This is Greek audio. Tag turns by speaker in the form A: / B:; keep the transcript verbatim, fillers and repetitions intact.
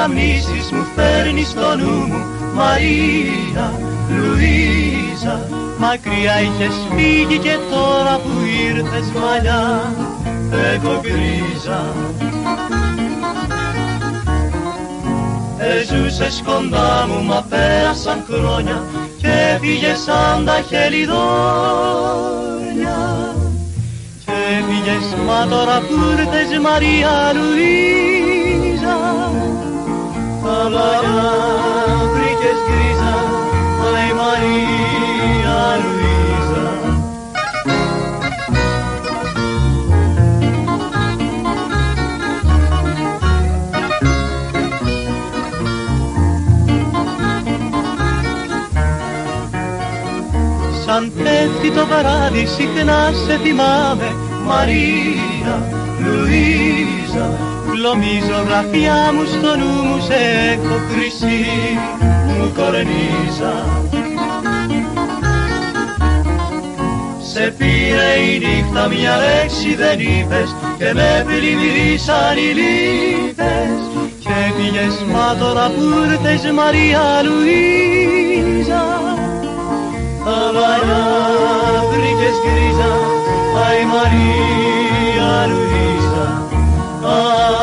A: αναμνήσεις μου φέρνεις στο νου μου, Μαρία, Λουίζα. Μακριά είχες φύγει και τώρα που ήρθες μαλλιά έχω γκρίζα. Εζούσες κοντά μου μα πέρασαν χρόνια και έφυγες σαν τα χελιδόνια. Και έφυγες μα τώρα που ήρθες Μαρία Λουίζα. Τα μαλλιά βρήκες γκρίζα, αι Μαρία Λουίζα. Σαν πέφτει το βράδυ συχνά σε θυμάμαι, Μαρία Λουίζα. Κλωμίζω γραφιά μου στο νου μου, σε έχω χρυσή μου κορνίζα. Σε πήρε η νύχτα μια λέξη δεν είπες και με πλημμυρίσαν οι λύπες. Και πήγες μα τώρα που ήρθες Μαρία Λουίζα. Τα μαλλιά βρήκες γκρίζα, αι Μαρία Λουίζα.